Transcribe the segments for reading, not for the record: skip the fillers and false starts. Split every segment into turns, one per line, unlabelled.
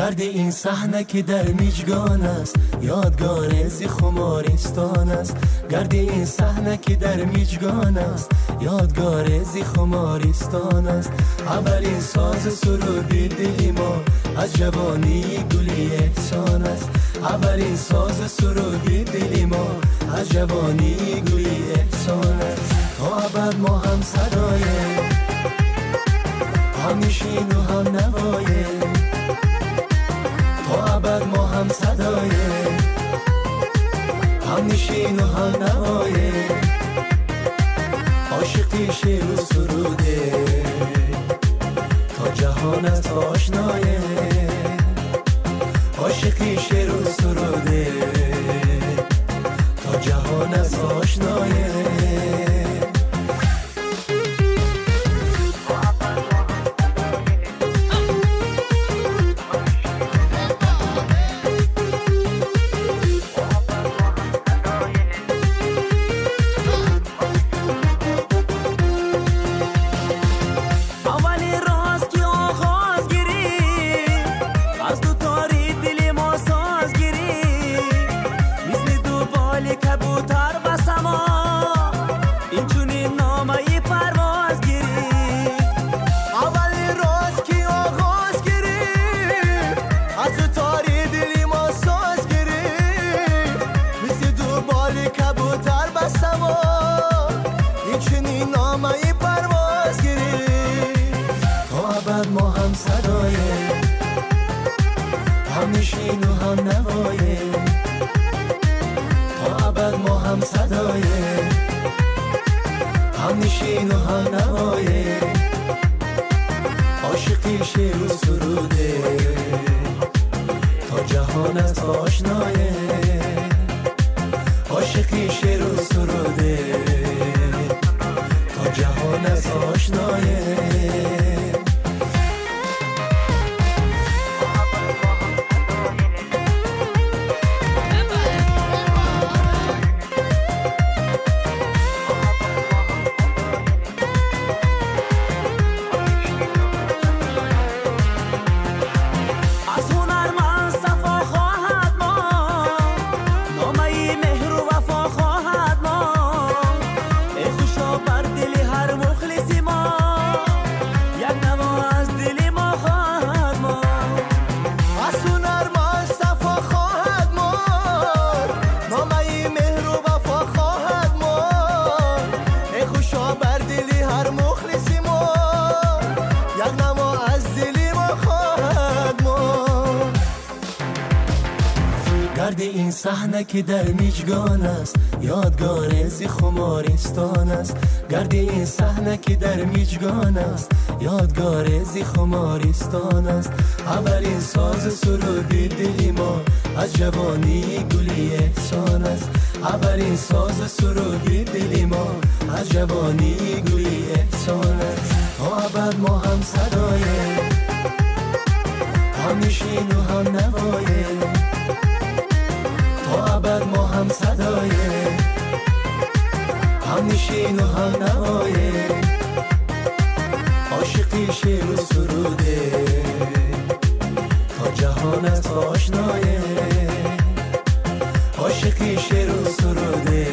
گرد این صحنه که در میجگان است، یادگار زی خمارستان است. گرد این صحنه که در میجگان است، یادگار زی خمارستان است. اولین ساز سرودی دلی ما از جوانی گلی احسان است. اولین ساز سرودی دلی ما از جوانی گلی احسان است. تا ابد ما هم صدایه، هم نشین و هم نوایه. تا ابد ما هم صدایه، هم نشین و هم نوایه. عاشقی شعر و سروده تا جهان است آشنایه. عاشقی شعر و سروده تا جهان است آشنایه.
کبوتر بسما این چونین نامه پرواز گرفت. اولی روز که آغاز گرفت، از تاری دلی ما ساز گرفت. مثل دو بال کبوتر بسما این چونین نامه پرواز گرفت.
تا ابد ما هم صدایه، هم نشین و هم نوایه. تا ابد ما هم صدایه، هم نشین و هم نوایه. عاشقی شعر و سروده تا جهان است آشنایه. عاشقی شعر و سروده تا جهان است آشنایه. گرد این صحنه که در میجگان است، یادگار زی خمارستان است. گرد این صحنه که در میجگان است، یادگار زی خمارستان است. اولین ساز سرودی دلی ما از جوانی گلی احسان است. اولین ساز سرودی دلی ما از جوانی گلی احسان است. تا ابد ما هم صدایه، هم نشین و هم نوایه. تا ابد ما هم صدایه، هم نشین و هم نوایه. عاشقی شعر و سروده تا جهان است آشنایه. عاشقی شعر و سروده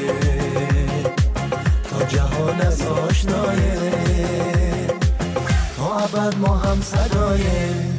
تا جهان است آشنایه. تا ابد ما هم صدایه،